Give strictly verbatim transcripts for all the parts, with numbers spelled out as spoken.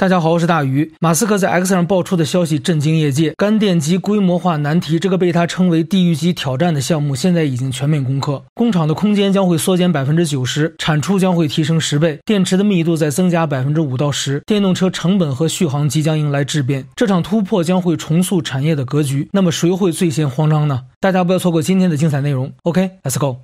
大家好，我是大鱼。马斯克在 X 上爆出的消息震惊业界，干电极规模化难题，这个被他称为地狱级挑战的项目，现在已经全面攻克。工厂的空间将会缩减 百分之九十， 产出将会提升十倍，电池的密度再增加 百分之五到十， 电动车成本和续航即将迎来质变。这场突破将会重塑产业的格局，那么谁会最先慌张呢？大家不要错过今天的精彩内容。 OK, let's go。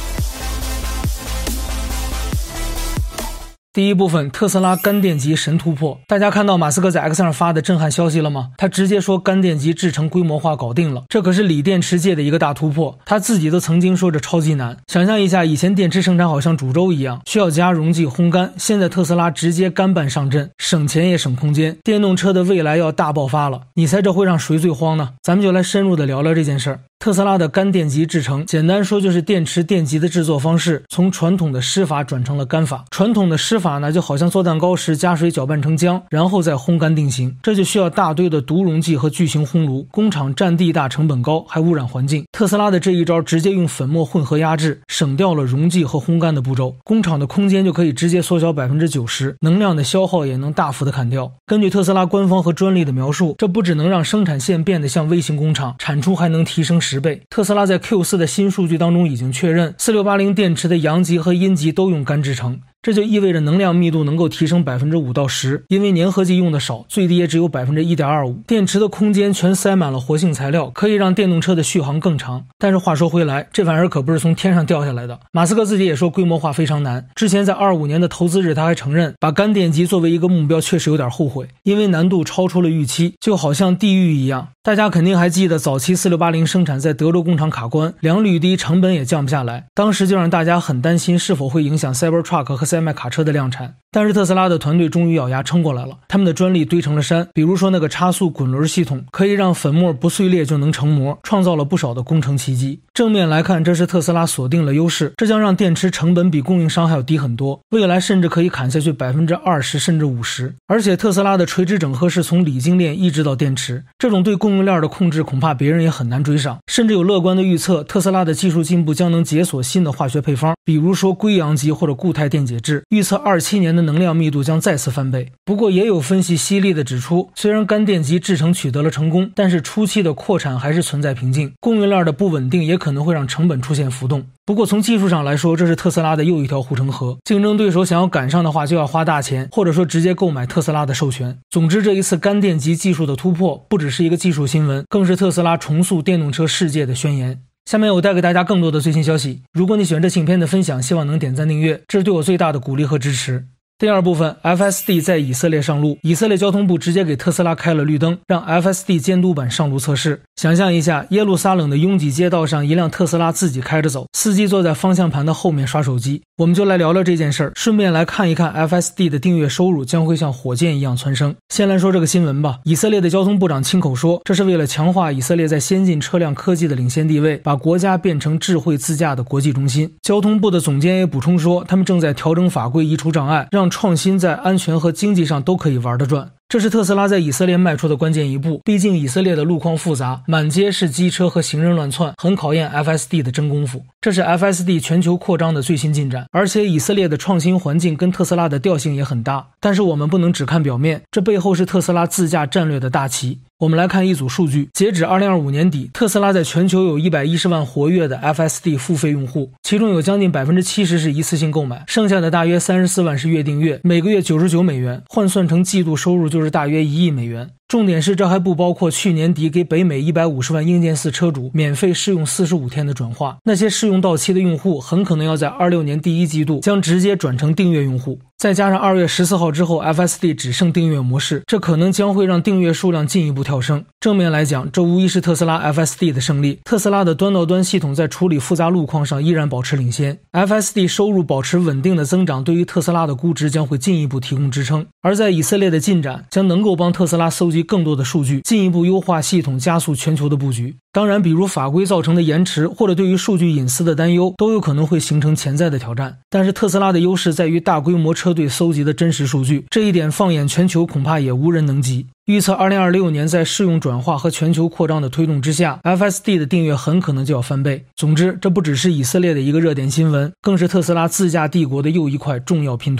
第一部分，特斯拉干电极神突破。大家看到马斯克在 X 上发的震撼消息了吗？他直接说干电极制成规模化搞定了，这可是锂电池界的一个大突破。他自己都曾经说这超级难。想象一下，以前电池生产好像煮粥一样，需要加溶剂烘干，现在特斯拉直接干拌上阵，省钱也省空间。电动车的未来要大爆发了，你猜这会让谁最慌呢？咱们就来深入的聊聊这件事儿。特斯拉的干电极制成，简单说就是电池电极的制作方式从传统的湿法转成了干法。传统的湿法呢，就好像做蛋糕时加水搅拌成浆，然后再烘干定型，这就需要大堆的毒溶剂和巨型烘炉，工厂占地大，成本高，还污染环境。特斯拉的这一招直接用粉末混合压制，省掉了溶剂和烘干的步骤，工厂的空间就可以直接缩小 百分之九十， 能量的消耗也能大幅的砍掉。根据特斯拉官方和专利的描述，这不只能让生产线变得像微型工厂，产出还能提升十倍。特斯拉在 Q 四 的新数据当中已经确认，四六八零电池的阳极和阴极都用干制成，这就意味着能量密度能够提升 百分之五到十， 因为粘合剂用的少，最低也只有 百分之一点二五。 电池的空间全塞满了活性材料，可以让电动车的续航更长。但是话说回来，这玩意儿可不是从天上掉下来的。马斯克自己也说规模化非常难，之前在二五年的投资日他还承认，把干电极作为一个目标确实有点后悔，因为难度超出了预期，就好像地狱一样。大家肯定还记得早期四六八零生产在德州工厂卡关，良率低，成本也降不下来，当时就让大家很担心是否会影响 Cybertruck 和赛迈卡车的量产。但是特斯拉的团队终于咬牙撑过来了，他们的专利堆成了山，比如说那个差速滚轮系统，可以让粉末不碎裂就能成膜，创造了不少的工程奇迹。正面来看，这是特斯拉锁定了优势，这将让电池成本比供应商还要低很多，未来甚至可以砍下去 百分之二十 甚至五十。而且特斯拉的垂直整合是从锂精链一直到电池，这种对供应链的控制恐怕别人也很难追上。甚至有乐观的预测，特斯拉的技术进步将能解锁新的化学配方，比如说硅阳极或者固态电解质，预测二七年的能量密度将再次翻倍。不过也有分析犀利的指出，虽然干电极制成取得了成功，但是初期的扩产还是存在瓶颈，供应链的不稳定也可能会让成本出现浮动。不过从技术上来说，这是特斯拉的又一条护城河，竞争对手想要赶上的话就要花大钱，或者说直接购买特斯拉的授权。总之，这一次干电极技术的突破不只是一个技术新闻，更是特斯拉重塑电动车世界的宣言。下面我带给大家更多的最新消息，如果你喜欢这期影片的分享，希望能点赞订阅，这是对我最大的鼓励和支持。第二部分 F S D 在以色列上路，以色列交通部直接给特斯拉开了绿灯，让 F S D 监督版上路测试。想象一下，耶路撒冷的拥挤街道上，一辆特斯拉自己开着走，司机坐在方向盘的后面刷手机。我们就来聊聊这件事儿，顺便来看一看 F S D 的订阅收入将会像火箭一样蹿升。先来说这个新闻吧，以色列的交通部长亲口说，这是为了强化以色列在先进车辆科技的领先地位，把国家变成智慧自驾的国际中心。交通部的总监也补充说，他们正在调整法规，移除障碍，让创新在安全和经济上都可以玩得转。这是特斯拉在以色列迈出的关键一步，毕竟以色列的路况复杂，满街是机车和行人乱窜，很考验 F S D 的真功夫。这是 F S D 全球扩张的最新进展，而且以色列的创新环境跟特斯拉的调性也很搭。但是我们不能只看表面，这背后是特斯拉自驾战略的大旗。我们来看一组数据，截止二零二五年底，特斯拉在全球有一百一十万活跃的 F S D 付费用户，其中有将近 百分之七十 是一次性购买，剩下的大约三十四万是月订阅，每个月九十九美元，换算成季度收入就是大约一亿美元。重点是这还不包括去年底给北美一百五十万硬件四车主免费试用四十五天的转化，那些试用到期的用户很可能要在二六年第一季度将直接转成订阅用户。再加上二月十四号之后 F S D 只剩订阅模式，这可能将会让订阅数量进一步跳升。正面来讲，这无疑是特斯拉 F S D 的胜利，特斯拉的端到端系统在处理复杂路况上依然保持领先， F S D 收入保持稳定的增长，对于特斯拉的估值将会进一步提供支撑。而在以色列的进展将能够帮特斯拉搜集更多的数据，进一步优化系统，加速全球的布局。当然，比如法规造成的延迟，或者对于数据隐私的担忧，都有可能会形成潜在的挑战。但是特斯拉的优势在于大规模车队搜集的真实数据，这一点放眼全球恐怕也无人能及。预测二零二六年在试用转化和全球扩张的推动之下， F S D 的订阅很可能就要翻倍。总之，这不只是以色列的一个热点新闻，更是特斯拉自驾帝国的又一块重要拼图。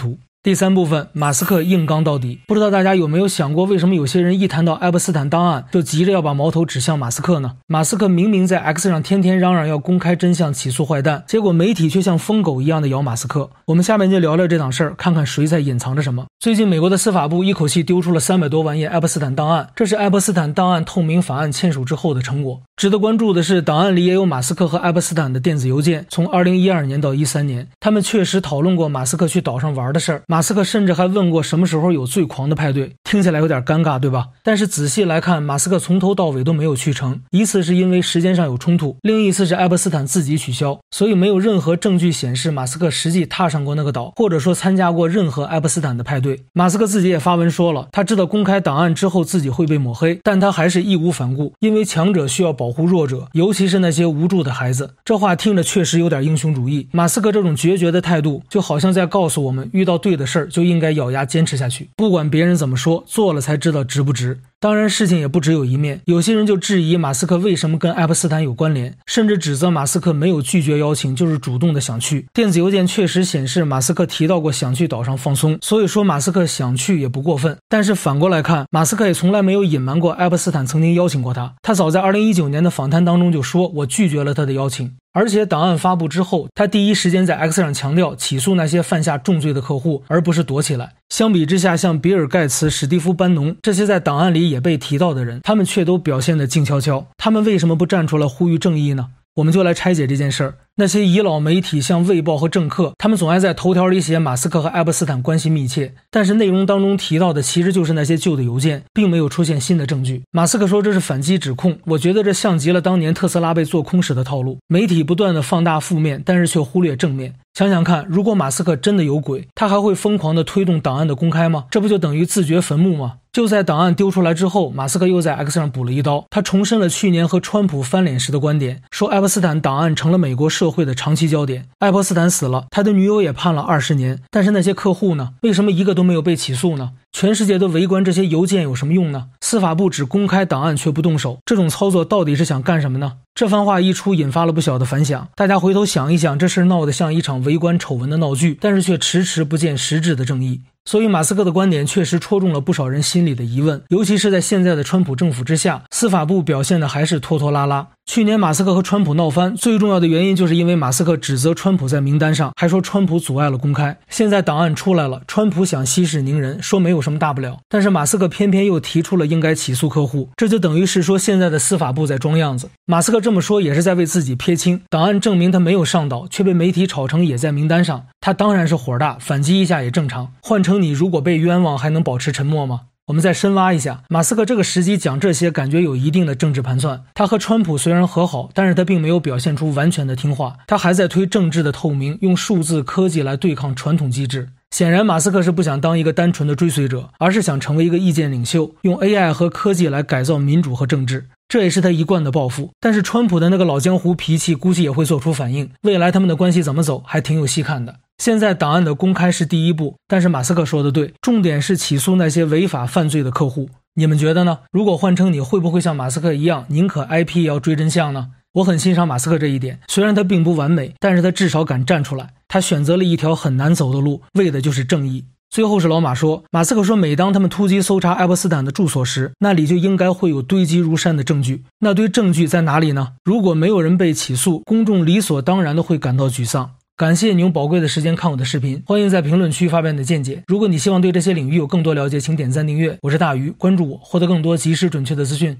第三部分，马斯克硬刚到底。不知道大家有没有想过，为什么有些人一谈到爱泼斯坦档案就急着要把矛头指向马斯克呢？马斯克明明在 X 上天天嚷嚷要公开真相起诉坏蛋，结果媒体却像疯狗一样的咬马斯克。我们下面就聊聊这档事儿，看看谁在隐藏着什么。最近美国的司法部一口气丢出了三百多万页爱泼斯坦档案，这是爱泼斯坦档案透明法案签署之后的成果。值得关注的是，档案里也有马斯克和爱泼斯坦的电子邮件，从二零一二年到一三年，他们确实讨论过马斯克去岛上玩的事儿。马斯克甚至还问过什么时候有最狂的派对，听起来有点尴尬，对吧？但是仔细来看，马斯克从头到尾都没有去成，一次是因为时间上有冲突，另一次是爱泼斯坦自己取消，所以没有任何证据显示马斯克实际踏上过那个岛，或者说参加过任何爱泼斯坦的派对。马斯克自己也发文说了，他知道公开档案之后自己会被抹黑，但他还是义无反顾，因为强者需要保护弱者，尤其是那些无助的孩子。这话听着确实有点英雄主义，马斯克这种决绝的态度就好像在告诉我们，遇到对的事儿就应该咬牙坚持下去，不管别人怎么说，做了才知道值不值。当然事情也不只有一面，有些人就质疑马斯克为什么跟爱泼斯坦有关联，甚至指责马斯克没有拒绝邀请，就是主动的想去。电子邮件确实显示马斯克提到过想去岛上放松，所以说马斯克想去也不过分。但是反过来看，马斯克也从来没有隐瞒过爱泼斯坦曾经邀请过他，他早在二零一九年的访谈当中就说，我拒绝了他的邀请。而且档案发布之后，他第一时间在 X 上强调起诉那些犯下重罪的客户，而不是躲起来。相比之下，像比尔盖茨、史蒂夫班农这些在档案里也被提到的人，他们却都表现得静悄悄。他们为什么不站出来呼吁正义呢？我们就来拆解这件事儿。那些遗老媒体像卫报和政客，他们总爱在头条里写马斯克和爱泼斯坦关系密切，但是内容当中提到的其实就是那些旧的邮件，并没有出现新的证据。马斯克说这是反击指控，我觉得这像极了当年特斯拉被做空时的套路，媒体不断的放大负面，但是却忽略正面。想想看，如果马斯克真的有鬼，他还会疯狂的推动档案的公开吗？这不就等于自掘坟墓吗？就在档案丢出来之后，马斯克又在 X 上补了一刀，他重申了去年和川普翻脸时的观点，说爱泼斯坦档案成了美国社会的长期焦点。爱泼斯坦死了，他的女友也判了二十年，但是那些客户呢？为什么一个都没有被起诉呢？全世界都围观这些邮件有什么用呢？司法部只公开档案却不动手，这种操作到底是想干什么呢？这番话一出，引发了不小的反响。大家回头想一想，这事闹得像一场围观丑闻的闹剧，但是却迟迟不见实质的正义。所以马斯克的观点确实戳中了不少人心里的疑问，尤其是在现在的川普政府之下，司法部表现的还是拖拖拉拉。去年马斯克和川普闹翻，最重要的原因就是因为马斯克指责川普在名单上，还说川普阻碍了公开。现在档案出来了，川普想息事宁人，说没有什么大不了，但是马斯克偏偏又提出了应该起诉客户，这就等于是说现在的司法部在装样子。马斯克这么说也是在为自己撇清，档案证明他没有上岛，却被媒体炒成也在名单上，他当然是火大，反击一下也正常。换成你如果被冤枉，还能保持沉默吗？我们再深挖一下，马斯克这个时机讲这些感觉有一定的政治盘算。他和川普虽然和好，但是他并没有表现出完全的听话，他还在推政治的透明，用数字科技来对抗传统机制。显然马斯克是不想当一个单纯的追随者，而是想成为一个意见领袖，用 A I 和科技来改造民主和政治，这也是他一贯的抱负。但是川普的那个老江湖脾气估计也会做出反应，未来他们的关系怎么走还挺有戏看的。现在档案的公开是第一步，但是马斯克说的对，重点是起诉那些违法犯罪的客户。你们觉得呢？如果换成你，会不会像马斯克一样，宁可 I P 也要追真相呢？我很欣赏马斯克这一点，虽然他并不完美，但是他至少敢站出来，他选择了一条很难走的路，为的就是正义。最后是老马说，马斯克说每当他们突击搜查爱泼斯坦的住所时，那里就应该会有堆积如山的证据。那堆证据在哪里呢？如果没有人被起诉，公众理所当然的会感到沮丧。感谢你用宝贵的时间看我的视频，欢迎在评论区发表你的见解。如果你希望对这些领域有更多了解，请点赞订阅。我是大鱼，关注我，获得更多及时准确的资讯。